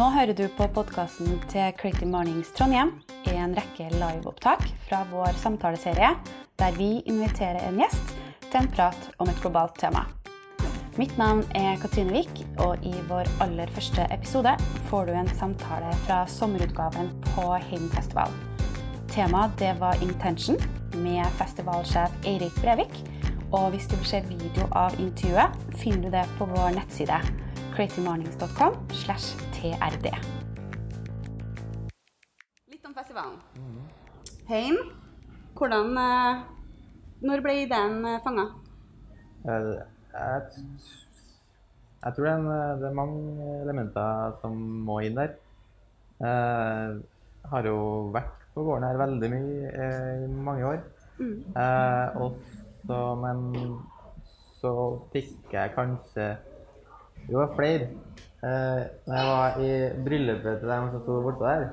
hører du på podcasten til Creative Mornings Trondheim i en rekke live-opptak fra vår samtaleserie, der vi inviterer en gjest til en prat om et globalt tema. Mitt navn Katrine Vik, og i vår aller første episode får du en samtale fra sommerutgaven på Heim Festival. Temaet det var Intention, med festivalsjef Eirik Brevik, og hvis du vil se video av intervjuet, finner du det på vår nettside creativemornings.com/trd. Litt om festivalen. Heim, når ble ideen fanget? Jeg tror det er mange elementer som må inn der. Har jo vært på gården her veldig mye i mange år. Men så fikk jeg kanskje flere. Når jeg var i bryllupet til dem som stod bortpå der,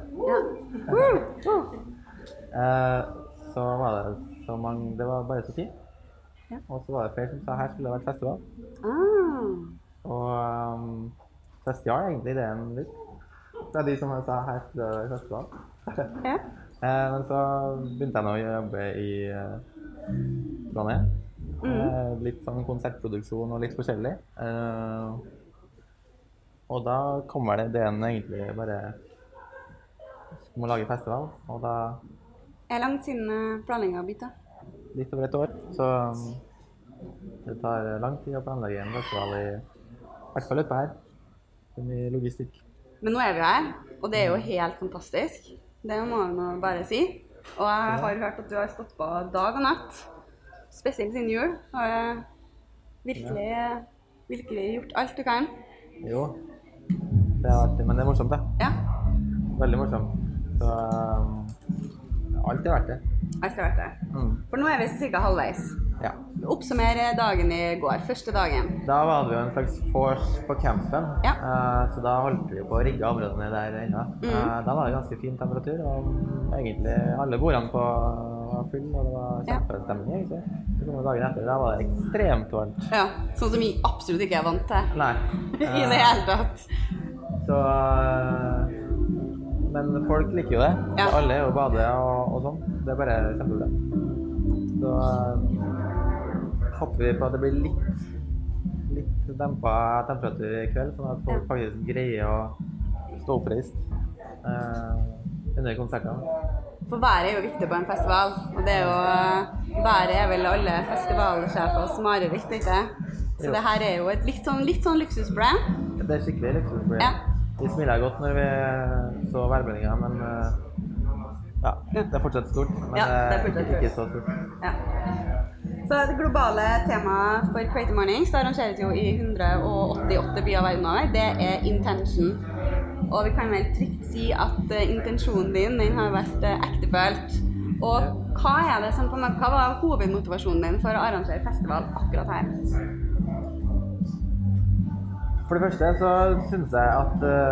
så var det så mange, det var bare så fint. Ja. Og så var det flere som sa her skulle det vært festival. Og så stjal egentlig ideen litt. Det de som sa her skulle det vært festival. Ja. Men så begynte jeg nå å jobbe i Trondheim. Litt sånn konsertproduksjon og litt forskjellig. Og da kommer det ideen egentlig bare om å lage festival. Og da... langt siden planleggingen har blitt da? Litt over et år. Så det tar lang tid å planlegge en festival i hvert fall utpå her. Det er mye logistikk. Men nå vi her, og det jo helt fantastisk. Det må man bare si. Og jeg har hørt at du har stått på dag og natt. Spesielt siden jul. Har du virkelig gjort alt du kan? Jo, det har vært det. Men det morsomt da. Ja. Veldig morsomt. Så alt har vært det. Alt har vært det. For nå vi cirka halvveis. Ja. Oppsummer dagen i går, første dagen. Da var det jo en slags vors på campen. Ja. Så da holdt vi på å rigge områdene der ennå. Da var det ganske fin temperatur, og egentlig alle bordene var full, og det var kjempestemning egentlig. Så kom dagen etter, da var det ekstremt varmt. Ja, sånn som vi absolutt ikke vant til. Nei. I det hele tatt. Så... Men folk liker jo det. Ja. Alle jo bade og sånn. Det bare kjempebra. Så håper vi på at det blir litt dempet temperatur i kveld, sånn at folk faktisk greier å stå oppreist under konsertene. For været jo viktig på en festival, og det jo været vel alle festivalsjefers mareritt, ikke? Så det her jo et litt sånn luksusbrand. Det skikkelig luksusbrand. Ja. Vi smiler godt når vi så værbønninger, men det fortsatt stort, men ikke så stort. Ja. Så det globale temaet for Creative Mornings, det arrangeres jo i 188 byer verden over, det Intention. Og vi kan vel trygt si at intensjonen din, den har vært ektefølt. Og hva det som, hva var hovedmotivasjonen din for å arrangere festival akkurat her? For det første så synes jeg at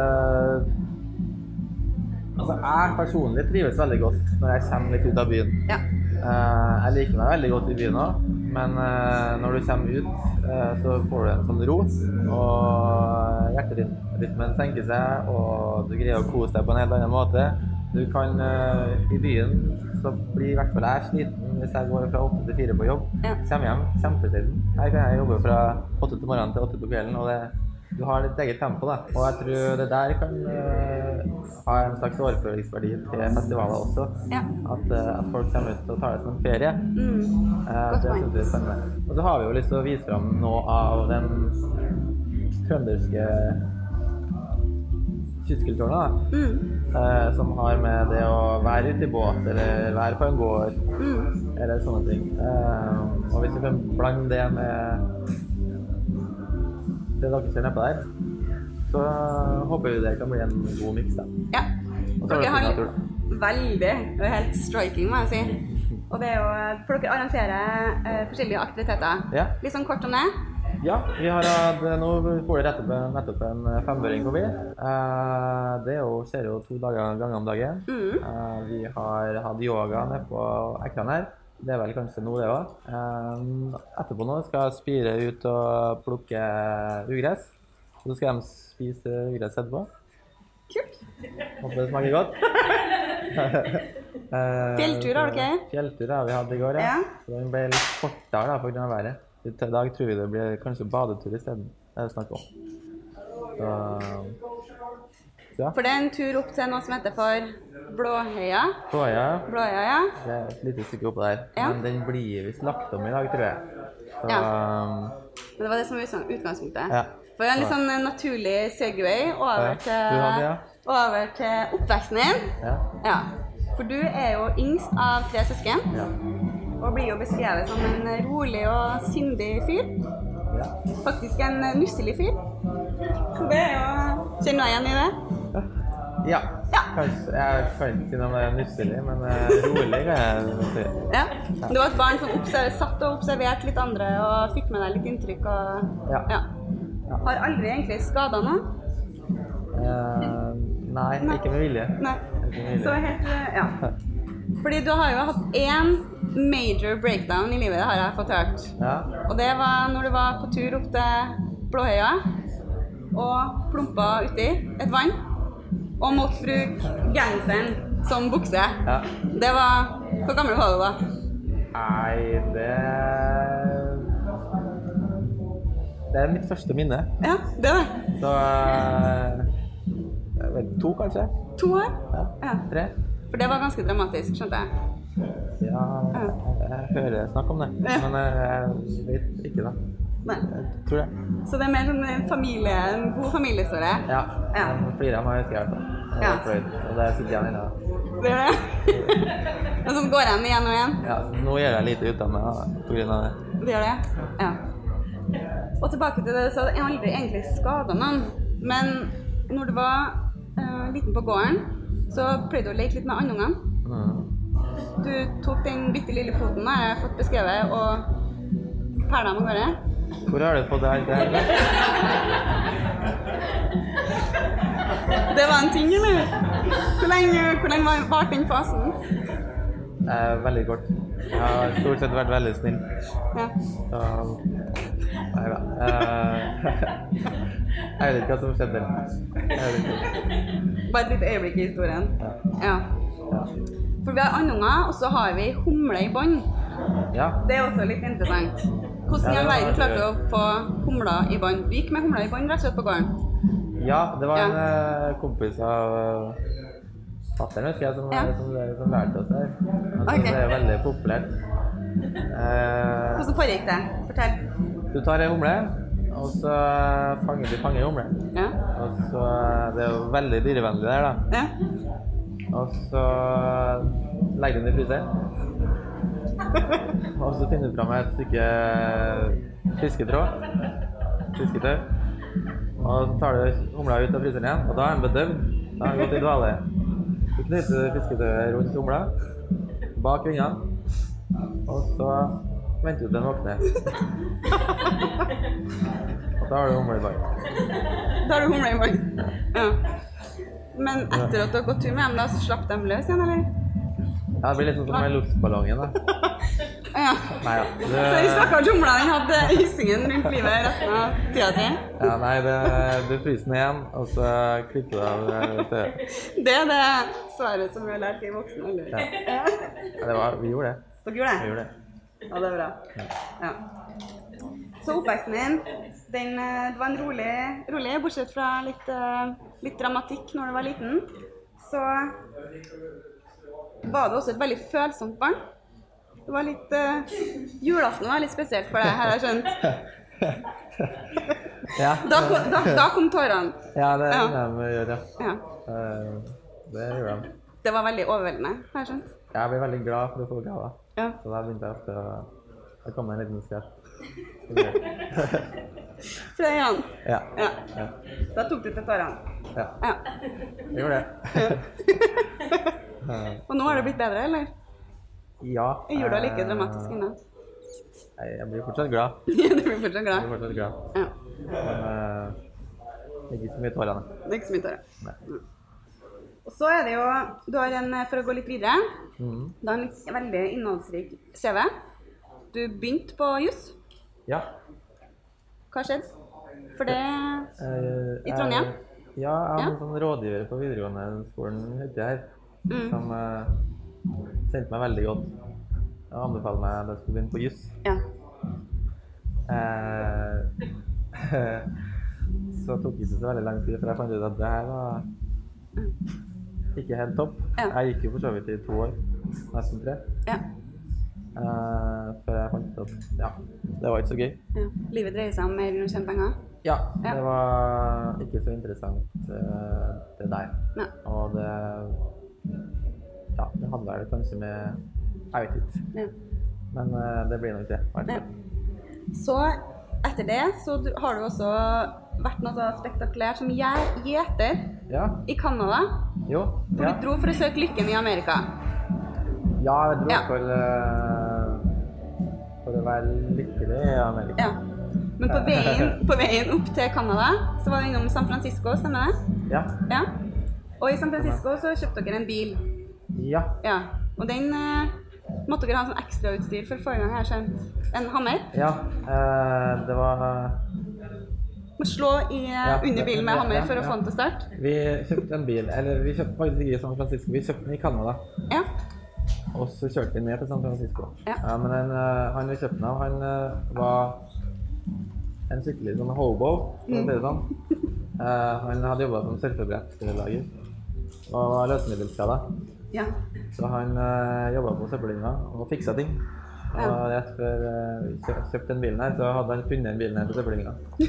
jeg personlig trives veldig godt når jeg kommer litt ut av byen. Ja. Jeg liker meg veldig godt i byen også, men når du kommer ut så får du en sånn ro, og hjerterytmen senker seg, og du greier å kose deg på en helt annen måte. Du kan i byen, så blir i hvert fall jeg sliten hvis jeg går fra 8 til 4 på jobb. Kommer hjem, kjempesiden. Her kan jeg jobbe fra 8 til morgenen til 8 på kvelden, og du har ditt eget tempo da. Og jeg tror det der kan ha en slags overføringsverdi til festivaler også. Ja. At folk kommer ut og tar det som en ferie. Det synes vi spennende. Og så har vi jo lyst til å vise frem noe av den trønderske kystkulturen da. Som har med det å være ute i båt, eller være på en gård, eller sånne ting. Og hvis vi kan blande det med det dere ser nedpå der, så håper vi det kan bli en god mix da. Ja, dere har veldig, helt striking må jeg si. Og det jo, for dere arrangerer forskjellige aktiviteter. Ja. Litt sånn kort om det? Ja, vi har hatt, nå får det nettopp en femføring forbi. Det skjer jo 2 ganger om dagen. Vi har hatt yoga nede på ekranen her. Det vel kanskje noe det også. Etterpå nå skal jeg spire ut og plukke ugress. Så skal de spise ugress etterpå. Kult. Håper det smaker godt. Fjelltur har dere? Fjelltur har vi hatt I går, ja. Så den ble litt kortere da, på grunn av været. I dag tror vi det blir kanskje badetur I stedet. Det er snakk om. Så, ja. For det er en tur opp til noe som heter for Blåhøya. Blåhøya, ja. Det er et lite stykke oppe der. Ja. Men den blir visst lagt om I dag, tror jeg. Så, ja. Men det var det som var utgangspunktet. Ja. For det er en litt sånn naturlig segway over til oppveksten din. Ja. Ja. For du er jo yngst av 3 søsken. Ja. Og blir jo beskrevet som en rolig og sindig fyr. Ja. Faktisk en nusselig fyr. Så det er jo... Kjenner du igjen I det? Ja. Kanskje, jeg kan ikke si noe om det nusselig, men rolig kan jeg si. Ja. Du var et barn som satt og observerte litt andre og fikk med deg litt inntrykk og... Ja. Har aldri egentlig skadet noe? Nei, ikke med vilje. Nei. Så helt, ja. Fordi du har jo hatt en major breakdown I livet, det har jeg fått hørt. Ja. Og det var når du var på tur opp til Blåhøya og plumpet uti et vann og måtte bruke genseren som bukse. Ja. Det var... Hvor gammel var du da? Nei, det er mitt første minne. Ja, det er det. Så... jeg vet, 2 kanskje? 2 år? Ja, 3. For det var ganske dramatisk, skjønte jeg. Ja, jeg hører snakk om det, men jeg vet ikke da. Nei. Jeg tror det. Så det er mer sånn en god familiehistorie? Ja, men flere av meg husker jeg hvert. Jeg er fornøyd, og det sitter jeg inne. Det er det? Og så går jeg igjen og igjen? Ja, nå gjør jeg lite ut av meg på grunn av det. Det gjør det? Ja. Og tilbake til det, så hadde jeg aldri egentlig skadet noen. Men når du var liten på gården, så prøvde du å leke litt med andungene. Du tok den bitte lille foten jeg har fått beskrevet, og perla med gårde. Hvor har du fått det her? Det var en ting, eller? Hvor lenge var den fasen? Veldig kort. Jeg har stort sett vært veldig snill. Ja. Så... Nei da. Jeg vet ikke hva som skjedde. Bare et lite øyeblikk I historien. Ja. For vi har andunger, og så har vi humle I bånd. Ja. Det er også litt interessant. Hvordan I verden klarte du å få humler I bånd? Du gikk med humler I bånd rett og slett på gården? Ja, det var en kompis av fatteren, husker jeg, som lærte oss der. Det er veldig populært. Hvordan foregikk det? Fortell. Du tar en humle, og så fanger humle. Ja. Og så, det er jo veldig dyrevennlig der da. Ja. Og så legger du den I fryseren. Og så finner du frem et stykke fisketøy. Og så tar du humla ut av fryseren igjen, og da er den bedøvd. Da har den gått I dvale. Du knytter fisketøyet rundt humla, bak vingene, og så venter du til den våkner. Og da har du humla I bånd. Da har du humla I bånd? Ja. Men etter at du har gått tur med dem, da slapp de løs igjen, eller? Ja, det blir litt sånn som med luftballongen da. Ja. Nei da. Så I stakkars humla, den hadde hissingen rundt livet resten av tida si? Ja, nei, du fryser den igjen, og så klipper du av tøyet. Det er det svaret som vi har lært I voksne, eller? Ja. Vi gjorde det. Dere gjorde det? Vi gjorde det. Ja, det er bra. Ja. Så oppveksten din, det var en rolig, bortsett fra litt dramatikk når du var liten, så var du også et veldig følsomt barn. Det var litt, julaften var litt spesielt for deg, her har jeg skjønt. Ja. Da kom tårene. Ja, det gjør de, ja. Det gjør de. Det var veldig overveldende, har jeg skjønt. Jeg ble veldig glad for å få gaver. Ja. Så da begynte jeg ofte å... Det kom en liten skrepp. Fra Jan? Ja. Da tok du til tårene? Ja. Jeg gjorde det. Og nå har det blitt bedre, eller? Ja. Jeg gjorde det like dramatisk innan. Jeg blir fortsatt glad. Du blir fortsatt glad? Jeg blir fortsatt glad. Ja. Men ikke så mye tårene. Det er ikke så mye tårer. Nei. Og så det jo, du har for å gå litt videre, du har en veldig innholdsrik CV. Du begynte på JUS. Ja. Hva skjedde? For det I Trondheim? Ja, jeg har en sånn rådgiver på videregående skolen ute her, som kjente meg veldig godt. Og anbefalte meg at jeg skulle begynne på juss. Ja. Så tok det ikke så veldig lang tid, for jeg fant ut at det her var ikke helt topp. Ja. Jeg gikk jo for så vidt i 2 år, nesten 3. Ja. Før jeg fant ut at, ja, det var ikke så gøy. Ja. Livet dreier seg om mer enn å tjene penger? Ja, det var ikke så interessant det der. Nei. Og det, ja, det hadde vel kanskje med, jeg vet ikke. Ja. Men det blir nok det. Ja. Så etter det så har du også vært noe spektakulært som gjeter i Canada. Jo. For du dro for å søke lykken i Amerika. Ja, jeg dro for å være lykkelig i Amerika. Ja. Men på veien opp til Canada så var du innom San Francisco, stemmer det? Ja. Ja. Og i San Francisco så kjøpte dere en bil. Ja. Ja. Og den måtte dere ha sånn ekstra utstyr for forrige gang jeg har skjønt. En hammer? Ja, det var... Må slå under bilen med hammer for å få den til å starte? Vi kjøpte en bil, eller vi kjøpte faktisk ikke i San Francisco, vi kjøpte den i Canada. Ja. Og så kjørte vi ned til San Francisco. Ja. Men han vi kjøpte den av, han var en skikkelig sånn hobo, for å si det sånn. Han hadde jobbet som surfebrettlager og var løsemiddelskadet. Ja. Så han jobbet på søppeldynga og fikset ting. Og rett før vi kjøpte den bilen her, så hadde han funnet den bilen her på søppeldynga.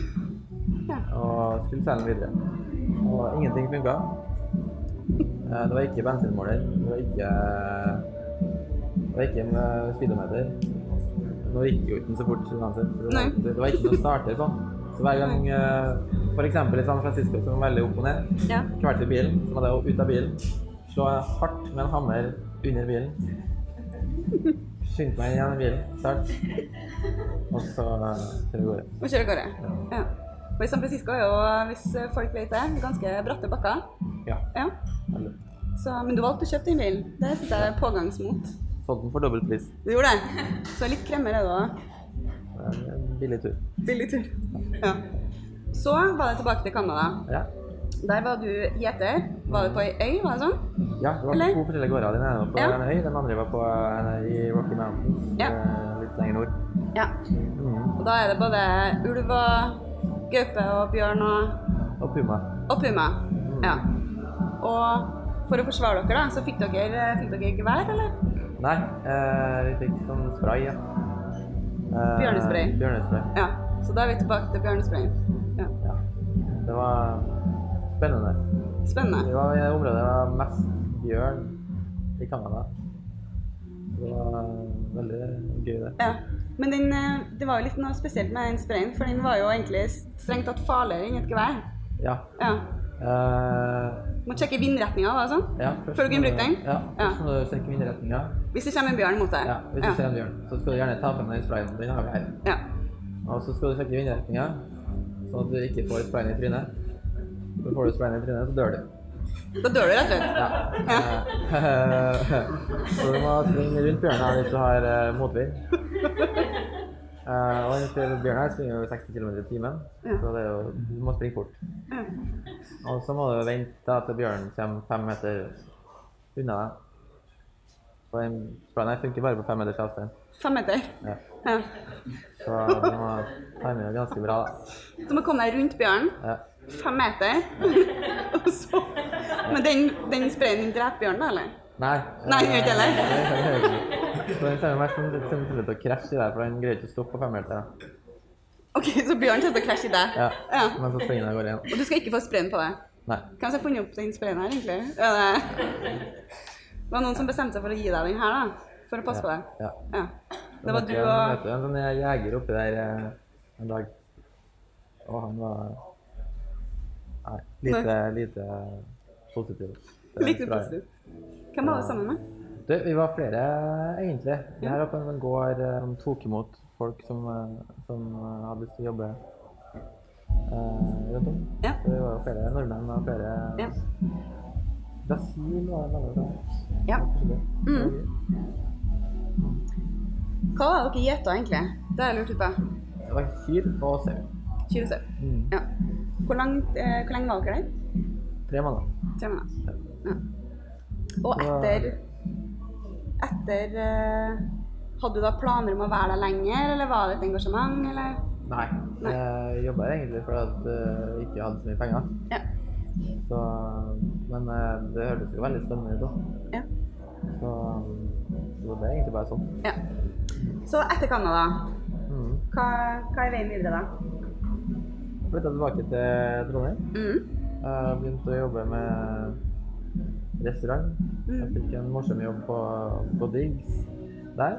Og skulle selge den videre. Og ingenting funket. Det var ikke bensinmåler, det var ikke med speedometer. Nå gikk jo ikke så fort uansett. Det var ikke noe starter sånn. Så hver gang, for eksempel i San Francisco, som var veldig opp og ned, kvart i bilen, så var det ut av bilen, slå hardt med en hammer under bilen, skynde meg igjen i bilen, start, og så kjører vi gårde. Og kjører gårde, ja. Og i San Francisco er jo, hvis folk vet det, ganske bratte bakker. Ja. Så, men du valgte å kjøpe den bilen. Det synes jeg er pågangsmot. Solgte den for dobbelt pris. Du gjorde det? Så litt kremmer er det også. En billig tur. Billig tur, ja. Så var det tilbake til Canada. Ja. Der var du gjeter. Var du på en øy, var det sånn? Ja, det var 2 forskjellige gårder. Den ene var på en øy, den andre var på i Rocky Mountains, litt lenger nord. Ja. Og da er det både ulv og gaupe og bjørn og puma. Og puma, ja. Og for å forsvare dere da, så fikk dere gevær, eller? Nei, vi fikk sånn spray, ja. Bjørnespray. Bjørnespray. Ja, så da er vi tilbake til bjørnesprayen. Ja. Det var spennende. Spennende. Vi var i det området det var mest bjørn i Canada. Det var veldig gøy det. Ja, men det var jo litt noe spesielt med den sprayen, for den var jo egentlig strengt tatt farligere enn et gevær. Ja. Må sjekke vindretninga, var det sånn? Ja. Før du kan bruke den? Ja, først må du sjekke vindretninga. Hvis det kommer en bjørn mot deg? Ja, hvis det kommer en bjørn, så skal du gjerne ta frem den sprayen. Den har vi her. Ja. Og så skal du sjekke vindretninga, sånn at du ikke får sprayen i trynet. Så får du sprayen i trynet, så dør du. Da dør du rett og slett? Ja. Så du må springe rundt bjørnen hvis du har motvind. Og den bjørnen her springer jo 60 km i timen, så det er jo, du må springe fort. Og så må du vente til bjørnen kommer 5 meter unna deg. For den sprayen her funker bare på 5 meters avstand. 5 meter? Ja. Så du må time det ganske bra da. Så du må komme deg rundt bjørnen? Ja. 5 meter? Og så... Men den sprayen din dreper bjørnen da, eller? Nei. Nei, den gjør ikke heller? Nei, den gjør ikke. Så den kommer mest til å krasje i deg, for den greier ikke å stoppe på 5 meter da. Ok, så bjørnen kommer til å krasje i deg? Ja, men så springer den og går igjen. Og du skal ikke få sprayen på deg? Nei. Hvem har funnet opp den sprayen her, egentlig? Det var noen som bestemte seg for å gi deg den her da, for å passe på deg? Ja. Det var du og... Jeg møtte en sånn jeger oppi der en dag, og han var lite positiv. Lite positiv. Hvem var du sammen med? Vi var flere egentlig. Vi her oppe på en gård som tok imot folk som hadde lyst til å jobbe rundt om. Så vi var flere nordmenn og flere Brasil var det mange. Ja. Hva var dere gjetet egentlig? Det har jeg lurt ut på. Det var kyr og sau. Kyr og sau, ja. Hvor lenge var dere der? 3 måneder. 3 måneder. Ja. Og etter hadde du da planer om å være der lenger, eller var det et engasjement, eller? Nei. Jeg jobbet egentlig fordi at jeg ikke hadde så mye penger. Ja. Så, men det hørtes jo veldig spennende ut da. Ja. Så det ble egentlig bare sånn. Ja. Så etter Canada, hva veien videre da? Jeg flyttet tilbake til Trondheim. Jeg begynte å jobbe med restaurant. Jeg fikk en morsom jobb på Diggs der.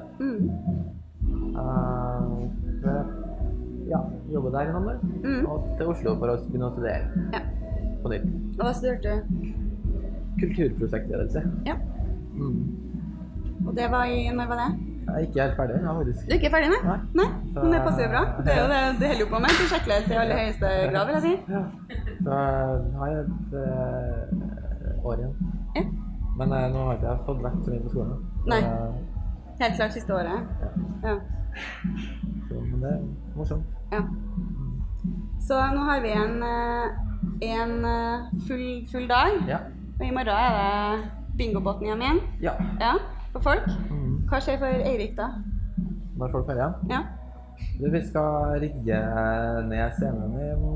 Jobbet der i noen år. Og til Oslo for å begynne å studere på nytt. Og hva studerte du? Kulturprosjektledelse. Ja. Og det var når var det? Jeg er ikke helt ferdig, faktisk. Du er ikke ferdig, nei? Nei, men det passer jo bra. Det er jo det du holder jo på med, prosjektledelse i aller høyeste grad, vil jeg si. Ja, så har jeg et år igjen. Ja. Men nå har ikke jeg fått vært så mye på skolen. Nei, helt klart siste året. Ja. Så, men det er morsomt. Ja. Så nå har vi en full dag, og i morgen er det bingobåten hjem igjen. Ja, for folk. Hva skjer for Eirik da? Når folk er hjem? Ja. Vi skal rigge ned scenen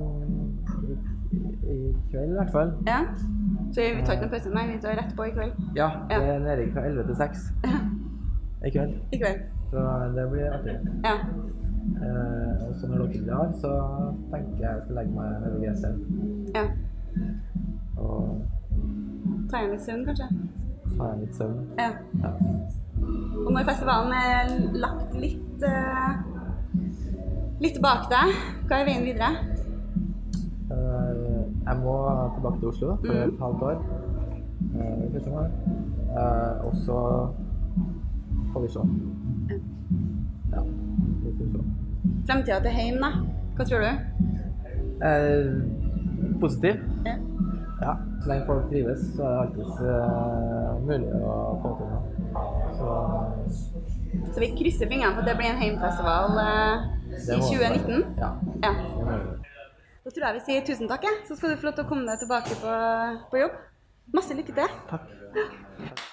i kveld i hvert fall. Ja. Så vi tar ikke noen pause, nei, vi tar rett på i kveld. Ja, det er nedrigg fra 11 til 6 i kveld. I kveld. Så det blir artig. Ja. Og så når dere blir her, så tenker jeg skal legge meg ned i gresset. Ja. Og ta igjen litt søvn, kanskje? Ta igjen litt søvn. Ja. Og når festivalen er lagt litt bak deg, hva er veien videre? Jeg må tilbake til Oslo for et halvt år. Og så får vi se. Ja, vi får se. Fremtiden til heim da? Hva tror du? Positiv. Ja. Ja, så lenge folk trives, så er det alltid mulig å få til noe. Så vi krysser fingrene for at det blir en heimfestival i 2019? Ja. Da tror jeg vi sier tusen takk, så skal du få lov til å komme deg tilbake på jobb. Masse lykke til! Takk.